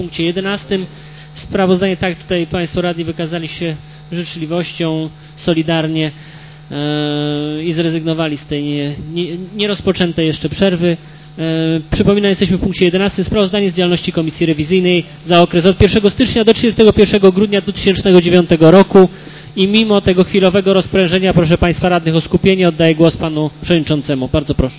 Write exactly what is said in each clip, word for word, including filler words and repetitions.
punkcie jedenastym. Sprawozdanie, tak tutaj Państwo radni wykazali się życzliwością, solidarnie yy, i zrezygnowali z tej nie, nie, nierozpoczętej jeszcze przerwy. Yy, przypominam, jesteśmy w punkcie jedenastym. Sprawozdanie z działalności Komisji Rewizyjnej za okres od pierwszego stycznia do trzydziestego pierwszego grudnia dwa tysiące dziewiątego roku. I mimo tego chwilowego rozprężenia proszę Państwa radnych o skupienie. Oddaję głos Panu Przewodniczącemu. Bardzo proszę.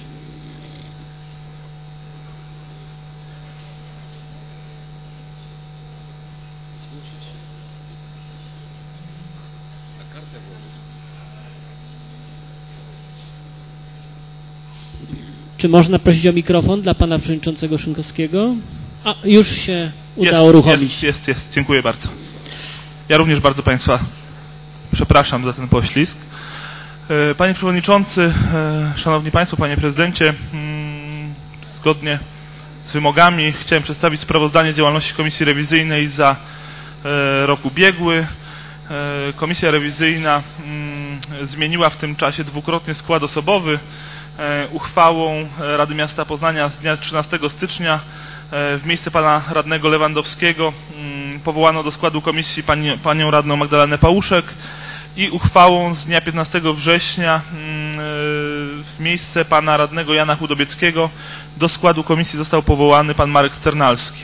Czy można prosić o mikrofon dla Pana Przewodniczącego Szynkowskiego? A, już się udało jest, uruchomić. Jest, jest, jest. Dziękuję bardzo. Ja również bardzo Państwa przepraszam za ten poślizg. Panie Przewodniczący, Szanowni Państwo, Panie Prezydencie, zgodnie z wymogami chciałem przedstawić sprawozdanie z działalności Komisji Rewizyjnej za rok ubiegły. Komisja Rewizyjna zmieniła w tym czasie dwukrotnie skład osobowy. Uchwałą Rady Miasta Poznania z dnia trzynastego stycznia w miejsce pana radnego Lewandowskiego powołano do składu komisji pani, panią radną Magdalenę Pałuszek i uchwałą z dnia piętnastego września w miejsce pana radnego Jana Chudobieckiego do składu komisji został powołany pan Marek Sternalski.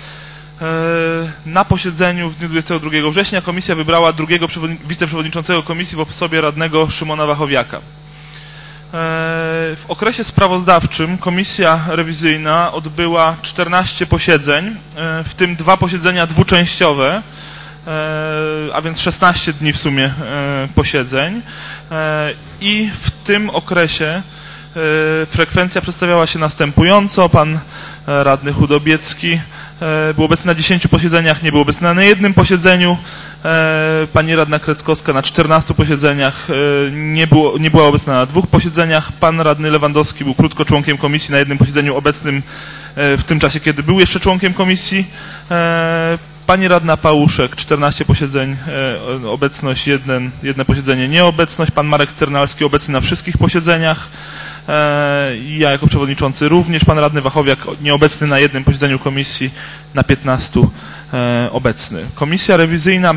Na posiedzeniu w dniu dwudziestego drugiego września komisja wybrała drugiego wiceprzewodniczącego komisji w osobie radnego Szymona Wachowiaka. W okresie sprawozdawczym Komisja Rewizyjna odbyła czternaście posiedzeń, w tym dwa posiedzenia dwuczęściowe, a więc szesnaście dni w sumie posiedzeń i w tym okresie frekwencja przedstawiała się następująco. Pan radny Chudobiecki był obecny na dziesięciu posiedzeniach, nie był obecny na jednym posiedzeniu. Pani radna Kretkowska na czternastu posiedzeniach, nie, było, nie była obecna na dwóch posiedzeniach. Pan radny Lewandowski był krótko członkiem komisji, na jednym posiedzeniu obecnym w tym czasie, kiedy był jeszcze członkiem komisji. Pani radna Pałuszek, czternaście posiedzeń, obecność, jeden, jedno posiedzenie nieobecność. Pan Marek Sternalski obecny na wszystkich posiedzeniach. Ja jako przewodniczący również. Pan radny Wachowiak nieobecny na jednym posiedzeniu komisji, na piętnastu obecny. Komisja rewizyjna,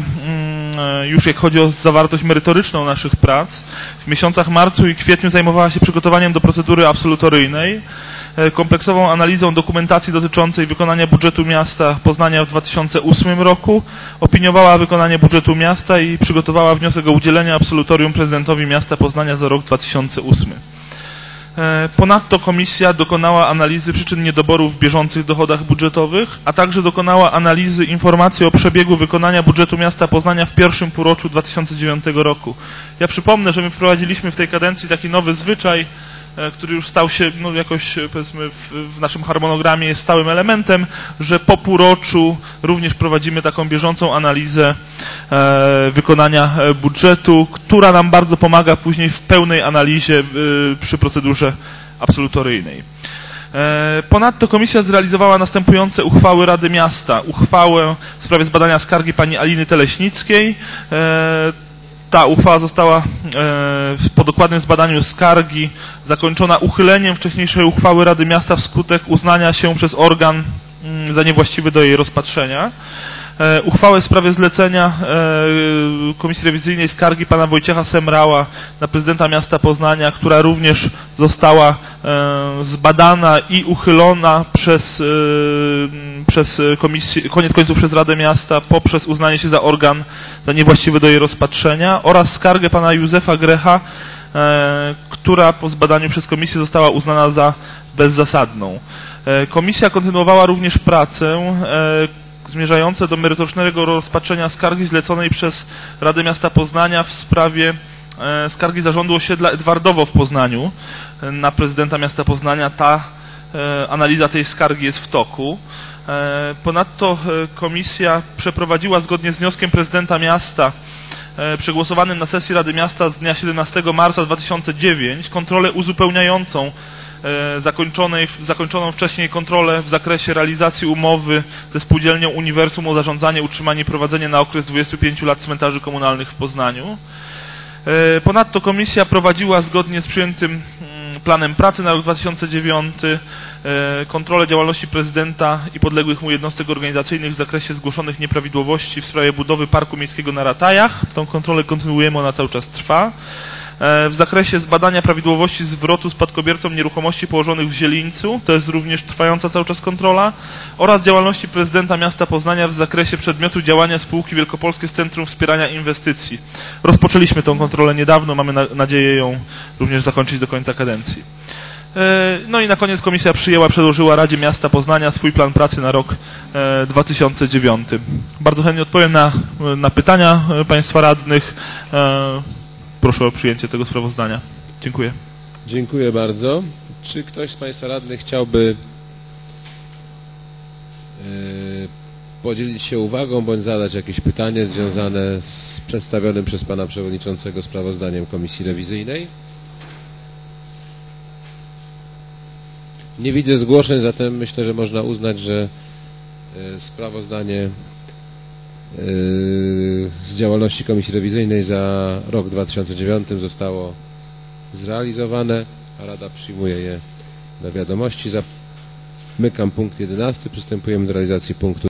już jak chodzi o zawartość merytoryczną naszych prac, w miesiącach marcu i kwietniu zajmowała się przygotowaniem do procedury absolutoryjnej, kompleksową analizą dokumentacji dotyczącej wykonania budżetu miasta Poznania w dwa tysiące ósmym roku, opiniowała wykonanie budżetu miasta i przygotowała wniosek o udzielenie absolutorium prezydentowi miasta Poznania za rok dwa tysiące ósmy. Ponadto komisja dokonała analizy przyczyn niedoborów w bieżących dochodach budżetowych, a także dokonała analizy informacji o przebiegu wykonania budżetu miasta Poznania w pierwszym półroczu dwa tysiące dziewiątego roku. Ja przypomnę, że my wprowadziliśmy w tej kadencji taki nowy zwyczaj, który już stał się no, jakoś powiedzmy w, w naszym harmonogramie jest stałym elementem, że po półroczu również prowadzimy taką bieżącą analizę e, wykonania budżetu, która nam bardzo pomaga później w pełnej analizie e, przy procedurze absolutoryjnej. E, ponadto komisja zrealizowała następujące uchwały Rady Miasta. Uchwałę w sprawie zbadania skargi pani Aliny Teleśnickiej. E, Ta uchwała została e, po dokładnym zbadaniu skargi zakończona uchyleniem wcześniejszej uchwały Rady Miasta wskutek uznania się przez organ m, za niewłaściwy do jej rozpatrzenia. E, uchwałę w sprawie zlecenia e, Komisji Rewizyjnej skargi pana Wojciecha Semrała na prezydenta miasta Poznania, która również została e, zbadana i uchylona przez, e, przez komisję, koniec końców przez Radę Miasta poprzez uznanie się za organ za niewłaściwy do jej rozpatrzenia, oraz skargę pana Józefa Grecha, e, która po zbadaniu przez komisję została uznana za bezzasadną. E, komisja kontynuowała również pracę e, zmierzające do merytorycznego rozpatrzenia skargi zleconej przez Radę Miasta Poznania w sprawie e, skargi zarządu osiedla Edwardowo w Poznaniu e, na prezydenta miasta Poznania. Ta e, analiza tej skargi jest w toku. E, ponadto e, komisja przeprowadziła zgodnie z wnioskiem prezydenta miasta e, przegłosowanym na sesji Rady Miasta z dnia siedemnastego marca dwa tysiące dziewiątego kontrolę uzupełniającą Zakończonej, zakończoną wcześniej kontrolę w zakresie realizacji umowy ze spółdzielnią Uniwersum o zarządzanie, utrzymanie i prowadzenie na okres dwudziestu pięciu lat cmentarzy komunalnych w Poznaniu. Ponadto komisja prowadziła zgodnie z przyjętym planem pracy na rok dwa tysiące dziewiąty kontrolę działalności prezydenta i podległych mu jednostek organizacyjnych w zakresie zgłoszonych nieprawidłowości w sprawie budowy Parku Miejskiego na Ratajach. Tą kontrolę kontynuujemy, ona cały czas trwa. W zakresie zbadania prawidłowości zwrotu spadkobiercom nieruchomości położonych w Zielińcu, to jest również trwająca cały czas kontrola, oraz działalności prezydenta miasta Poznania w zakresie przedmiotu działania spółki Wielkopolskie Centrum Wspierania Inwestycji. Rozpoczęliśmy tą kontrolę niedawno, mamy na, nadzieję ją również zakończyć do końca kadencji. No i na koniec komisja przyjęła, przedłożyła Radzie Miasta Poznania swój plan pracy na rok dwa tysiące dziewiąty. Bardzo chętnie odpowiem na, na pytania Państwa radnych. Proszę o przyjęcie tego sprawozdania. Dziękuję. Dziękuję bardzo. Czy ktoś z Państwa radnych chciałby yy, podzielić się uwagą bądź zadać jakieś pytanie związane z przedstawionym przez Pana Przewodniczącego sprawozdaniem Komisji Rewizyjnej? Nie widzę zgłoszeń, zatem myślę, że można uznać, że yy, sprawozdanie z działalności Komisji Rewizyjnej za rok dwa tysiące dziewiąty zostało zrealizowane, a Rada przyjmuje je do wiadomości. Zamykam punkt jedenasty. Przystępujemy do realizacji punktu